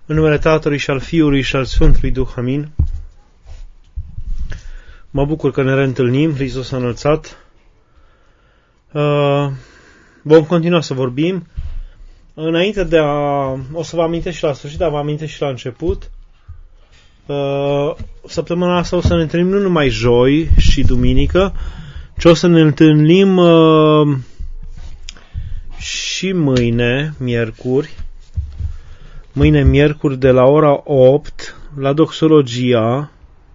În numele Tatălui și al Fiului și al Sfântului Duh, amin. Mă bucur că ne reîntâlnim, Hristos a înălțat. Vom continua să vorbim. Înainte de o să vă amintesc și la sfârșit, dar vă amintesc și la început. Săptămâna asta o să ne întâlnim nu numai joi și duminică, ci o să ne întâlnim și mâine, miercuri. Mâine, miercuri, de la ora 8, la Doxologia.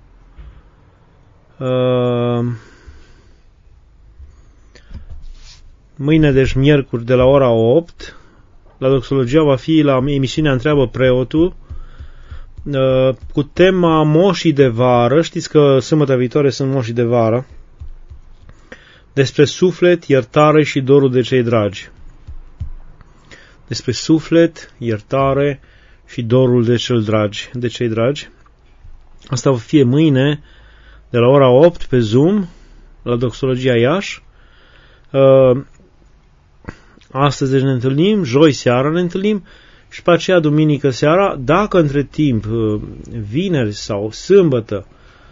Mâine, deci miercuri, de la ora 8, la Doxologia va fi la emisiunea Întreabă Preotul, cu tema Moșii de vară. Știți că sâmbătă viitoare sunt Moșii de vară. Despre suflet, iertare și dorul de cei dragi. Despre suflet, iertare și dorul de cei dragi. Asta va fi mâine, de la ora 8, pe Zoom, la Doxologia Iași. Astăzi deci ne întâlnim, joi seara ne întâlnim și pe aceea duminică seara, dacă între timp, vineri sau sâmbătă,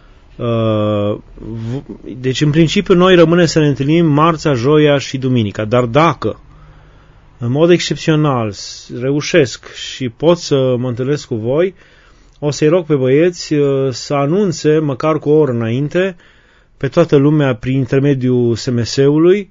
deci în principiu noi rămânem să ne întâlnim marțea, joia și duminica, dar dacă în mod excepțional reușesc și pot să mă întâlnesc cu voi, o să-i rog pe băieți să anunțe măcar cu o oră înainte pe toată lumea prin intermediul SMS-ului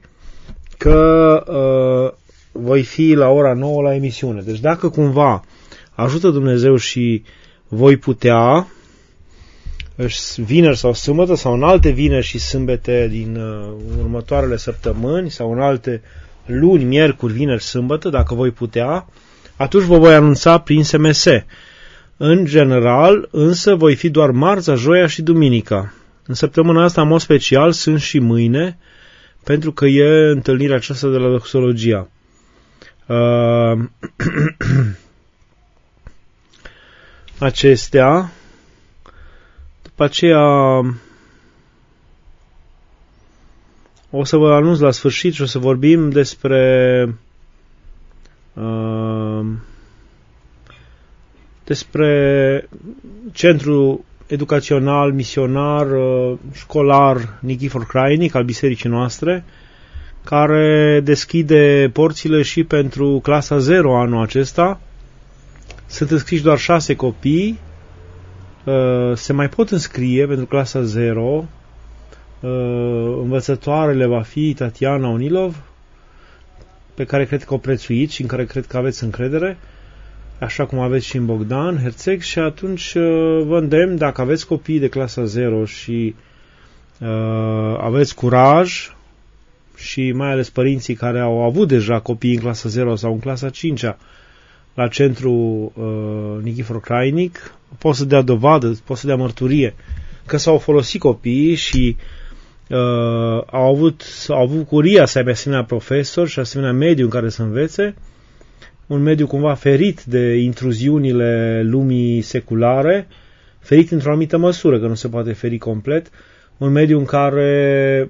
că voi fi la ora 9 la emisiune. Deci dacă cumva ajută Dumnezeu și voi putea, vineri sau sâmbătă sau în alte vineri și sâmbete din următoarele săptămâni sau în alte luni, miercuri, vineri, sâmbătă, dacă voi putea, atunci vă voi anunța prin SMS. În general, însă, voi fi doar marțea, joia și duminica. În săptămâna asta, în mod special, sunt și mâine, pentru că e întâlnirea aceasta de la Doxologia. Acestea, după aceea, o să vă anunț la sfârșit și o să vorbim despre Centrul Educațional, Misionar, Școlar Nichifor Crainic al bisericii noastre, care deschide porțile și pentru clasa 0 anul acesta. Sunt înscriși doar 6 copii. Se mai pot înscrie pentru clasa 0. Învățătoarele va fi Tatiana Onilov, pe care cred că o prețuiți și în care cred că aveți încredere, așa cum aveți și în Bogdan Herțeg, și atunci vă îndemn, dacă aveți copii de clasa 0 și aveți curaj, și mai ales părinții care au avut deja copii în clasa 0 sau în clasa 5 la centru Nichifor Crainic, pot să dea dovadă, pot să dea mărturie că s-au folosit copiii și au avut bucuria să aibă asemenea profesori și asemenea mediu în care să învețe, un mediu cumva ferit de intruziunile lumii seculare, ferit într-o anumită măsură, că nu se poate feri complet, un mediu în care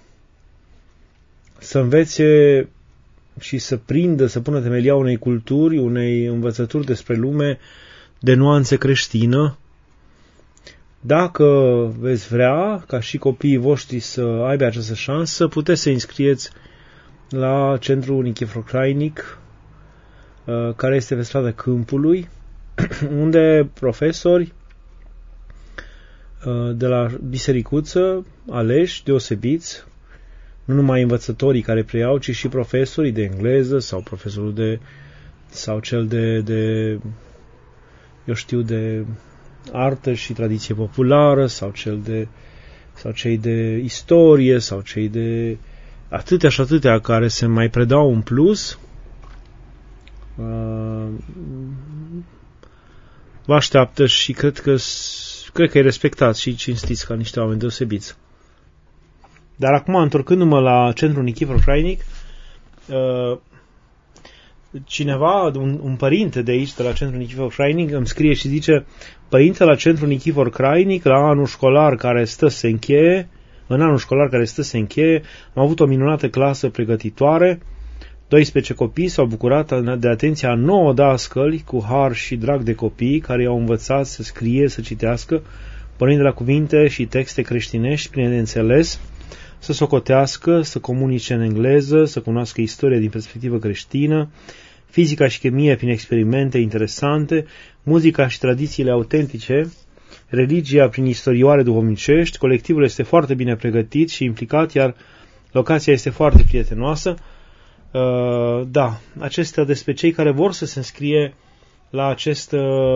să învețe și să prindă, să pună temelia unei culturi, unei învățături despre lume de nuanțe creștină. Dacă veți vrea ca și copiii voștri să aibă această șansă, puteți să înscrieți la Centrul Nichifor Crainic, care este pe strada Câmpului, unde profesori de la bisericuță, aleși, deosebiți, nu numai învățătorii care preiau, ci și profesorii de engleză sau profesorul sau cel de artă și tradiție populară sau cei de istorie sau cei de atâtea și atâtea care se mai predau în plus. Vă așteaptă și cred că îi respectați și cinstiți ca niște oameni deosebiți. Dar acum, întorcându-mă la Centrul Nichifor Crainic, cineva, un părinte de aici, de la Centrul Nichifor Crainic, îmi scrie și zice: părinte, la Centrul Nichifor Crainic, în anul școlar care stă să se încheie, am avut o minunată clasă pregătitoare 12 copii s-au bucurat de atenția 9 dascăli cu har și drag de copii care i-au învățat să scrie, să citească, pornind de la cuvinte și texte creștinești pline de înțeles, să socotească, să comunice în engleză, să cunoască istoria din perspectivă creștină, fizica și chimie prin experimente interesante, muzica și tradițiile autentice, religia prin istorioare duhovnicești. Colectivul este foarte bine pregătit și implicat, iar locația este foarte prietenoasă. Da, acestea despre cei care vor să se înscrie la acest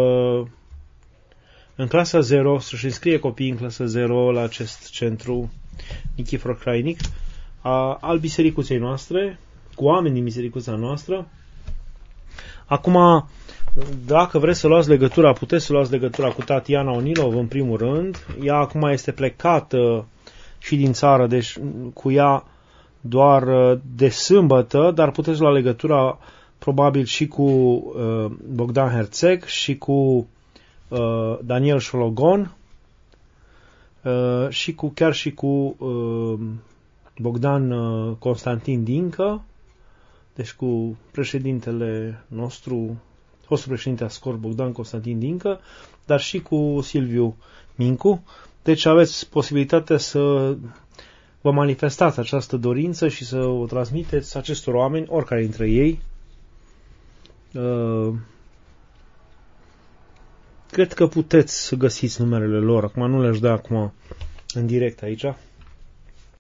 în clasa 0, să-și înscrie copiii în clasa 0 la acest centru Nichifor Crainic al bisericuței noastre, cu oameni din bisericuța noastră. Acum, dacă vreți să luați legătura, puteți să luați legătura cu Tatiana Onilov în primul rând. Ea acum este plecată și din țară, deci cu ea doar de sâmbătă, dar puteți lua legătura probabil și cu Bogdan Herțeg și cu Daniel Șologon și chiar și cu Bogdan Constantin Dincă, deci cu președintele nostru, fostul președinte Ascor Bogdan Constantin Dincă, dar și cu Silviu Mincu. Deci aveți posibilitatea să vă manifestați această dorință și să o transmiteți acestor oameni, oricare dintre ei. Cred că puteți să găsiți numerele lor. Acum nu le-aș da acum în direct aici.